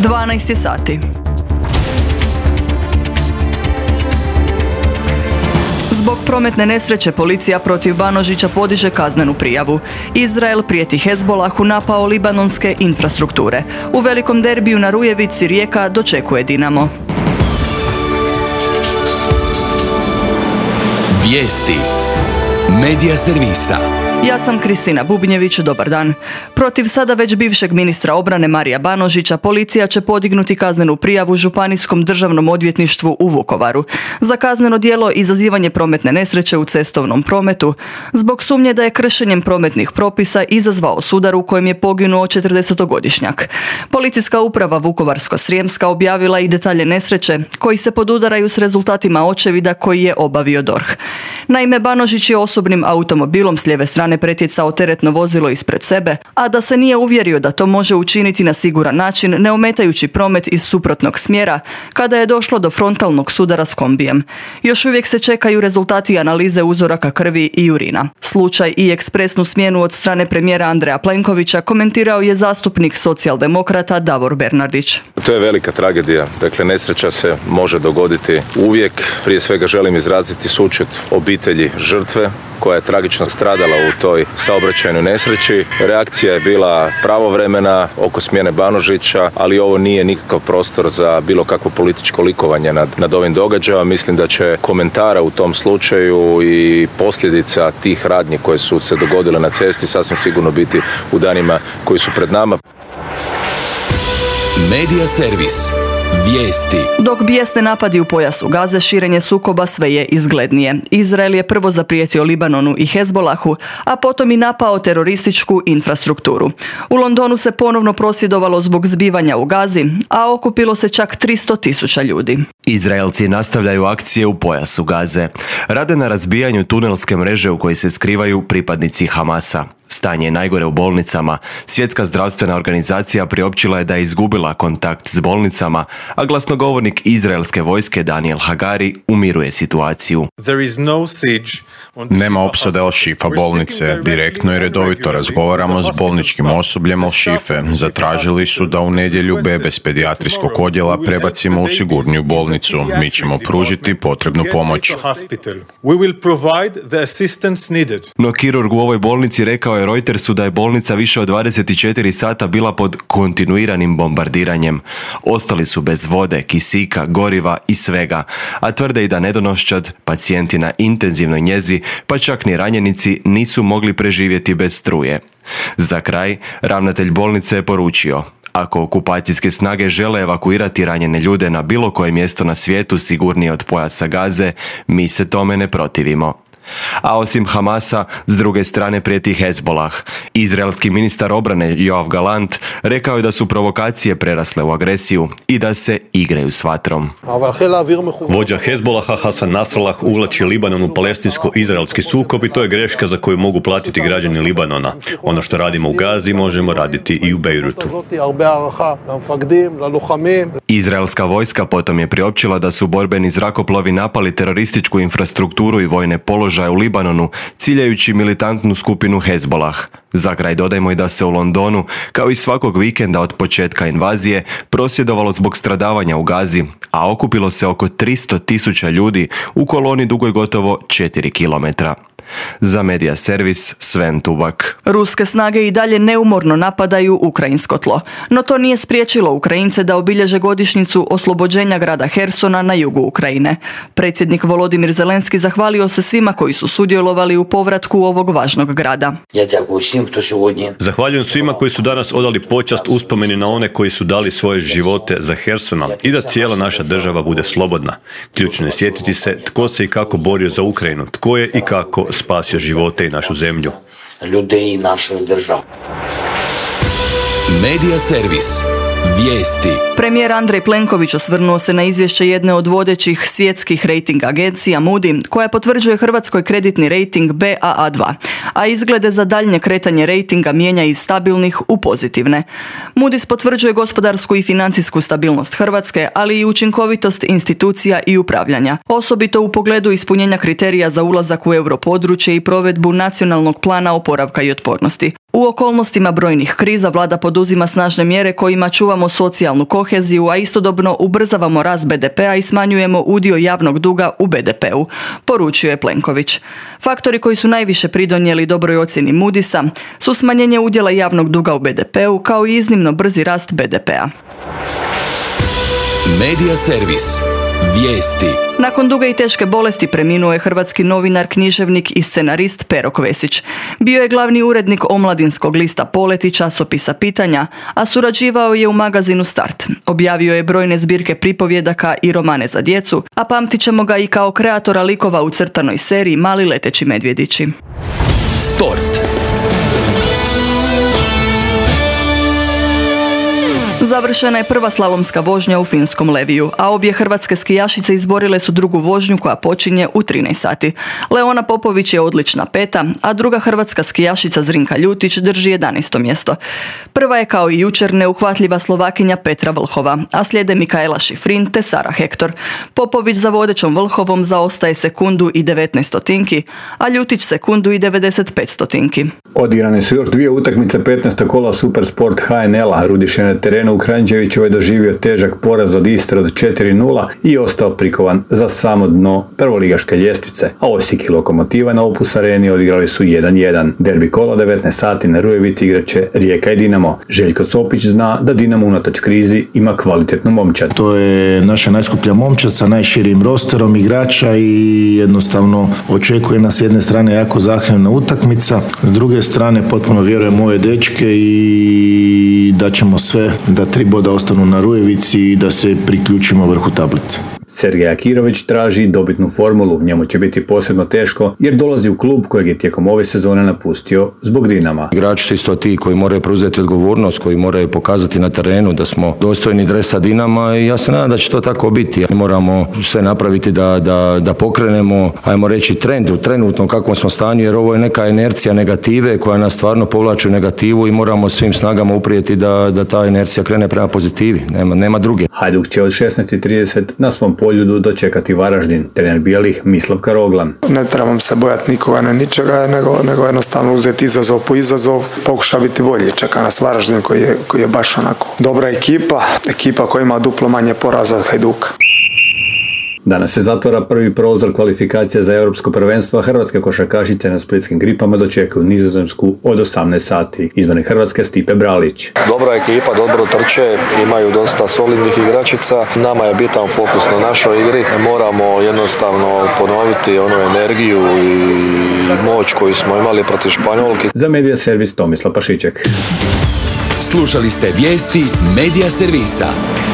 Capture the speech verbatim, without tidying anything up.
dvanaest je sati. Zbog prometne nesreće policija protiv Banožića podiže kaznenu prijavu. Izrael prijeti Hezbolahu napao libanonske infrastrukture. U velikom derbiju na Rujevici Rijeka dočekuje Dinamo. Vijesti Medija servisa. Ja sam Kristina Bubnjević, dobar dan. Protiv sada već bivšeg ministra obrane Marija Banožića policija će podignuti kaznenu prijavu Županijskom državnom odvjetništvu u Vukovaru za kazneno djelo izazivanje prometne nesreće u cestovnom prometu zbog sumnje da je kršenjem prometnih propisa izazvao sudar u kojem je poginuo četrdesetogodišnjak. Policijska uprava Vukovarsko-srijemska objavila i detalje nesreće koji se podudaraju s rezultatima očevida koji je obavio D O R H. Naime, Banožić je osobnim automobilom s lijeve strane pretjecao teretno vozilo ispred sebe, a da se nije uvjerio da to može učiniti na siguran način, ne ometajući promet iz suprotnog smjera, kada je došlo do frontalnog sudara s kombijem. Još uvijek se čekaju rezultati analize uzoraka krvi i urina. Slučaj i ekspresnu smjenu od strane premijera Andreja Plenkovića komentirao je zastupnik socijaldemokrata Davor Bernardić. To je velika tragedija, dakle nesreća se može dogoditi uvijek. Prije svega želim izraziti sućut obitelji žrtve koja je tragično stradala u toj saobraćajnoj nesreći. Reakcija je bila pravovremena oko smjene Banožića, ali ovo nije nikakav prostor za bilo kakvo političko likovanje nad, nad ovim događajima. Mislim da će komentara u tom slučaju i posljedica tih radnji koje su se dogodile na cesti sasvim sigurno biti u danima koji su pred nama. Medija servis. Vijesti. Dok bijesne napadi u pojasu Gaze, širenje sukoba sve je izglednije. Izrael je prvo zaprijetio Libanonu i Hezbolahu, a potom i napao terorističku infrastrukturu. U Londonu se ponovno prosvjedovalo zbog zbivanja u Gazi, a okupilo se čak tristo tisuća ljudi. Izraelci nastavljaju akcije u pojasu Gaze. Rade na razbijanju tunelske mreže u kojoj se skrivaju pripadnici Hamasa. Stanje je najgore u bolnicama. Svjetska zdravstvena organizacija priopćila je da je izgubila kontakt s bolnicama, a glasnogovornik izraelske vojske Daniel Hagari umiruje situaciju. Nema opsade Al-Shifa bolnice. Direktno i redovito razgovaramo s bolničkim osobljem Al-Shife. Zatražili su da u nedjelju bebe s pedijatrijskog odjela prebacimo u sigurniju bolnicu. Mi ćemo pružiti potrebnu pomoć. No kirurg u ovoj bolnici rekao je Reutersu da je bolnica više od dvadeset četiri sata bila pod kontinuiranim bombardiranjem. Ostali su bez vode, kisika, goriva i svega, a tvrde i da nedonoščad, pacijenti na intenzivnoj njezi, pa čak ni ranjenici nisu mogli preživjeti bez struje. Za kraj, ravnatelj bolnice je poručio: ako okupacijske snage žele evakuirati ranjene ljude na bilo koje mjesto na svijetu sigurnije od pojasa Gaze, mi se tome ne protivimo. A osim Hamasa, s druge strane prijeti Hezbolah. Izraelski ministar obrane Yoav Gallant rekao je da su provokacije prerasle u agresiju i da se igraju s vatrom. Vođa Hezbolaha Hasan Nasrallah uvlači Libanon u palestinsko-izraelski sukob i to je greška za koju mogu platiti građani Libanona. Ono što radimo u Gazi možemo raditi i u Bejrutu. Izraelska vojska potom je priopćila da su borbeni zrakoplovi napali terorističku infrastrukturu i vojne položaje u Libanonu, ciljajući militantnu skupinu Hezbolah. Za kraj dodajmo i da se u Londonu, kao i svakog vikenda od početka invazije, prosvjedovalo zbog stradavanja u Gazi, a okupilo se oko tristo tisuća ljudi u koloni dugoj gotovo četiri kilometra. Za Medija servis Sven Tubak. Ruske snage i dalje neumorno napadaju ukrajinsko tlo, no to nije spriječilo Ukrajince da obilježe godišnjicu oslobođenja grada Hersona na jugu Ukrajine. Predsjednik Volodimir Zelenski zahvalio se svima koji su sudjelovali u povratku ovog važnog grada. Zahvaljujem svima koji su danas odali počast uspomeni na one koji su dali svoje živote za Hersona i da cijela naša država bude slobodna. Ključno je sjetiti se tko se i kako borio za Ukrajinu, tko je i kako spasio živote i našu zemlju. Ljude i našu državu. Medija servis. Vijesti. Premijer Andrej Plenković osvrnuo se na izvješće jedne od vodećih svjetskih rejting agencija Moody, koja potvrđuje Hrvatskoj kreditni rejting B A A dva, a izglede za daljnje kretanje rejtinga mijenja iz stabilnih u pozitivne. Moody's potvrđuje gospodarsku i financijsku stabilnost Hrvatske, ali i učinkovitost institucija i upravljanja, osobito u pogledu ispunjenja kriterija za ulazak u europodručje i provedbu nacionalnog plana oporavka i otpornosti. U okolnostima brojnih kriza vlada poduzima snažne mjere kojima čuvamo socijalnu koheziju, a istodobno ubrzavamo rast be de pea i smanjujemo udio javnog duga u be de peu, poručio je Plenković. Faktori koji su najviše pridonijeli dobroj ocjeni Moody'sa su smanjenje udjela javnog duga u be de peu kao i iznimno brzi rast be de pea. Medija servis. Vijesti. Nakon duge i teške bolesti preminuo je hrvatski novinar, književnik i scenarist Pero Kvesić. Bio je glavni urednik omladinskog lista Poleti, časopisa Pitanja, a surađivao je u magazinu Start. Objavio je brojne zbirke pripovjedaka i romane za djecu, a pamtit ćemo ga i kao kreatora likova u crtanoj seriji Mali leteći medvjedići. Sport. Završena je prva slalomska vožnja u finskom Leviju, a obje hrvatske skijašice izborile su drugu vožnju koja počinje u trinaest sati. Leona Popović je odlična peta, a druga hrvatska skijašica Zrinka Ljutić drži jedanaesto mjesto. Prva je kao i jučer neuhvatljiva Slovakinja Petra Vlhova, a slijede Mikaela Šifrin te Sara Hektor. Popović za vodećom Vlhovom zaostaje sekundu i devetnaest stotinki, a Ljutić sekundu i devedeset pet stotinki. Odigrane su još dvije utakmice petnaestog kola Supersport ha en el-a. Rudiš je na terenu u Kranjčevićevoj doživio težak poraz od Istre od četiri nula i ostao prikovan za samo dno prvoligaške ljestvice, a Osijek i Lokomotiva na Opus Areni odigrali su jedan jedan. Derbi kola devetnaest sati na Rujevici igraće Rijeka i Dinamo. Željko Sopić zna da Dinamo unatoč krizi ima kvalitetnu momčad. To je naša najskuplja momčad sa najširim rosterom igrača i jednostavno očekuje nas s jedne strane jako zahtjevna utakmica, s druge strane potpuno vjerujem u ove dečke i da ćemo sve da tri boda ostanu na Rujevici i da se priključimo vrhu tablice. Sergej Akirović traži dobitnu formulu, njemu će biti posebno teško jer dolazi u klub kojeg je tijekom ove sezone napustio zbog Dinama. Igrači su isto ti koji moraju preuzeti odgovornost, koji moraju pokazati na terenu da smo dostojni dresa Dinama i ja se nadam da će to tako biti. Mi moramo sve napraviti da, da, da pokrenemo, ajmo reći, trend u trenutnom kakvom smo stanju, jer ovo je neka inercija negative koja nas stvarno povlači u negativu i moramo svim snagama uprijeti da, da ta inercija krene prema pozitivi. Nema, nema druge. Hajduk će od šesnaest i trideset na svom Poljudu dočekati Varaždin. Trener bijelih Mislav Karoglan. Ne trebam se bojati nikoga, ne ničega, nego, nego jednostavno uzeti izazov po izazov, pokuša biti bolji. Čeka nas Varaždin koji je, koji je baš onako dobra ekipa, ekipa koja ima duplo manje poraza od Hajduka. Danas se zatvara prvi prozor kvalifikacija za europsko prvenstvo, a hrvatske košarkašice na splitskim gripama dočekuju Nizozemsku od osamnaest sati. Izbornik Hrvatske Stipe Bralić. Dobra ekipa, dobro trče, imaju dosta solidnih igračica. Nama je bitan fokus na našoj igri. Moramo jednostavno ponoviti onu energiju i moć koju smo imali protiv Španjolke. Za Medija servis Tomislav Pašiček. Slušali ste vijesti Medija servisa.